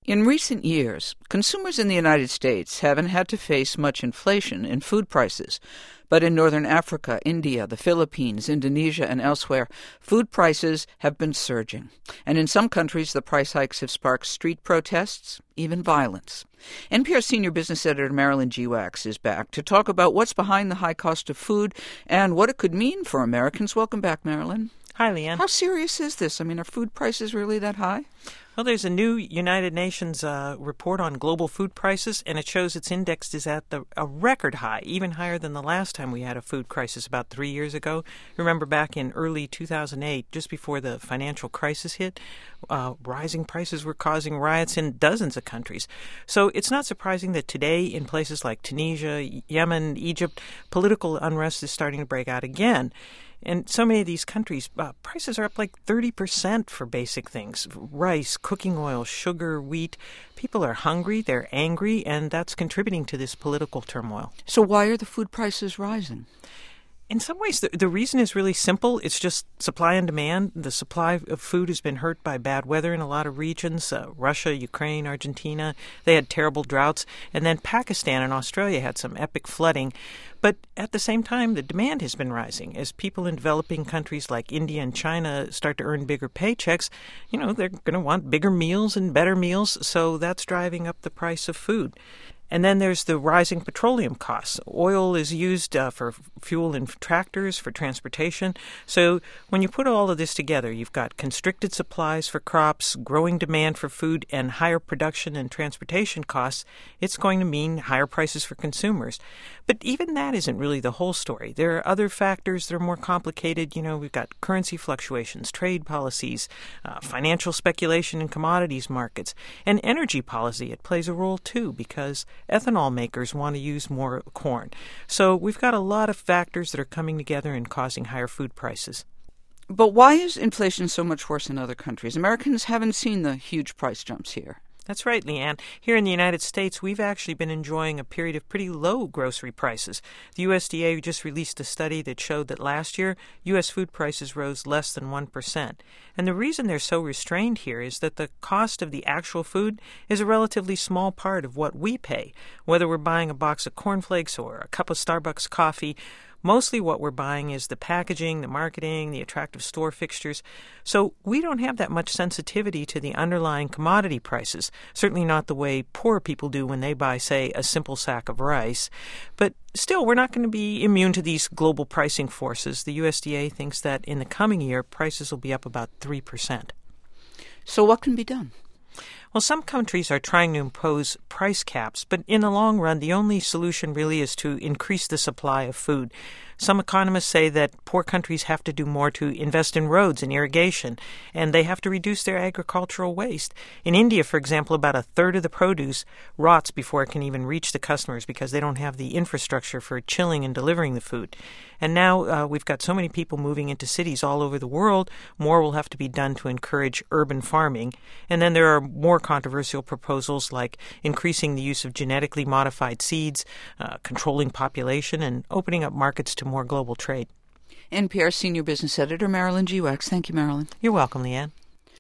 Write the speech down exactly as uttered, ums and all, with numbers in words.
In recent years, consumers in the United States haven't had to face much inflation in food prices. But in northern Africa, India, the Philippines, Indonesia, and elsewhere, food prices have been surging. And in some countries, the price hikes have sparked street protests, even violence. N P R senior business editor Marilyn Geewax is back to talk about what's behind the high cost of food and what it could mean for Americans. Welcome back, Marilyn. Hi, Leanne. How serious is this? I mean, are food prices really that high? Well, there's a new United Nations uh, report on global food prices, and it shows its index is at the, a record high, even higher than the last time we had a food crisis about three years ago. Remember back in early two thousand eight, just before the financial crisis hit, uh, rising prices were causing riots in dozens of countries. So it's not surprising that today in places like Tunisia, Yemen, Egypt, political unrest is starting to break out again. In so many of these countries, uh, prices are up like thirty percent for basic things. Rice, cooking oil, sugar, wheat. People are hungry, they're angry, and that's contributing to this political turmoil. So why are the food prices rising? In some ways, the, the reason is really simple. It's just supply and demand. The supply of food has been hurt by bad weather in a lot of regions. Uh, Russia, Ukraine, Argentina, they had terrible droughts. And then Pakistan and Australia had some epic flooding. But at the same time, the demand has been rising. As people in developing countries like India and China start to earn bigger paychecks, you know, they're going to want bigger meals and better meals. So that's driving up the price of food. And then there's the rising petroleum costs. Oil is used uh, for fuel in tractors, for transportation. So when you put all of this together, you've got constricted supplies for crops, growing demand for food, and higher production and transportation costs. It's going to mean higher prices for consumers. But even that isn't really the whole story. There are other factors that are more complicated. You know, we've got currency fluctuations, trade policies, uh, financial speculation in commodities markets, and energy policy. It plays a role too, because ethanol makers want to use more corn. So we've got a lot of factors that are coming together and causing higher food prices. But why is inflation so much worse in other countries? Americans haven't seen the huge price jumps here. That's right, Leanne. Here in the United States, we've actually been enjoying a period of pretty low grocery prices. The U S D A just released a study that showed that last year, U S food prices rose less than one percent. And the reason they're so restrained here is that the cost of the actual food is a relatively small part of what we pay, whether we're buying a box of cornflakes or a cup of Starbucks coffee. Mostly what we're buying is the packaging, the marketing, the attractive store fixtures. So we don't have that much sensitivity to the underlying commodity prices, certainly not the way poor people do when they buy, say, a simple sack of rice. But still, we're not going to be immune to these global pricing forces. The U S D A thinks that in the coming year, prices will be up about three percent. So what can be done? Well, some countries are trying to impose price caps, but in the long run, the only solution really is to increase the supply of food. Some economists say that poor countries have to do more to invest in roads and irrigation, and they have to reduce their agricultural waste. In India, for example, about a third of the produce rots before it can even reach the customers because they don't have the infrastructure for chilling and delivering the food. And now uh, we've got so many people moving into cities all over the world, more will have to be done to encourage urban farming. And then there are more controversial proposals like increasing the use of genetically modified seeds, uh, controlling population, and opening up markets to more global trade. N P R senior business editor Marilyn Geewax. Thank you, Marilyn. You're welcome, Leanne.